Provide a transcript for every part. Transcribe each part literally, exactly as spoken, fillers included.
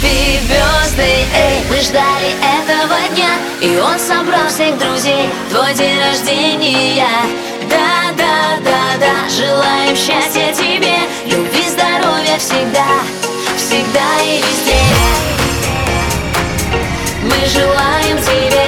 Happy birthday, эй, мы ждали этого дня, и он собрал всех друзей. Твой день рождения. Да, да, да, да, желаем счастья тебе, любви, здоровья всегда, всегда и везде. Мы желаем тебе,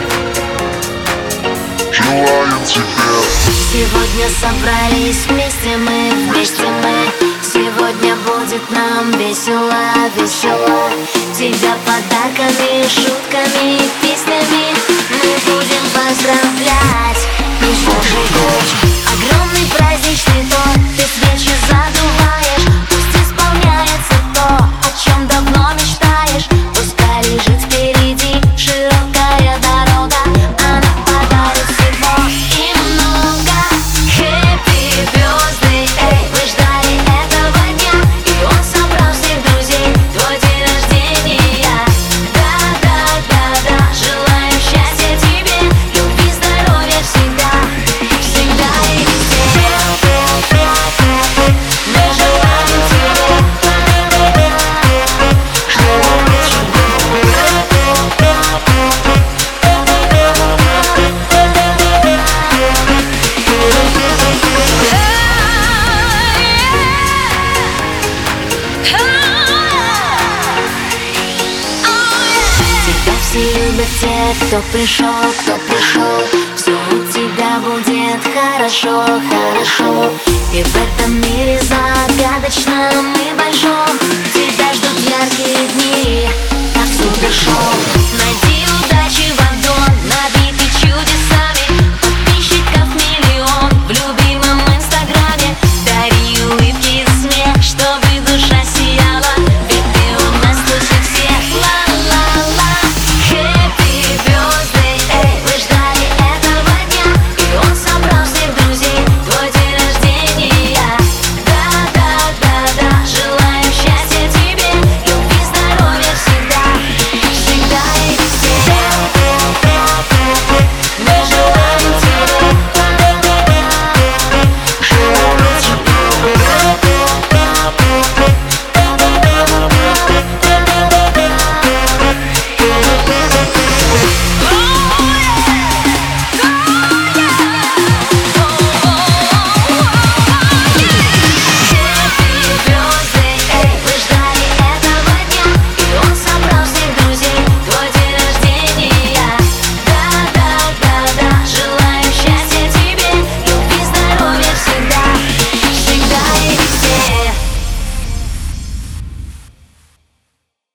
желаем тебе. Сегодня собрались вместе мы, вместе мы. Сегодня будет нам весело, весело. Тебя подарками, шутками и песнями мы будем поздравлять. И Божий год, огромный праздничный торт, ты свечи задуваешь. Пусть исполняется то, о чем давно мечтаешь. Пускай лежит впереди широкая дорога, она подарит всего и много. Happy birthday, эй, мы ждали этого дня, и он собрал всех друзей. Твой день рождения. Да, да, да, да, желаем счастья тебе, любви, здоровья всегда, всегда и везде. Мы желаем тебе, тебя все любят те, кто пришел, кто пришел. Все у тебя будет хорошо, хорошо. И в этом мире загадочном мы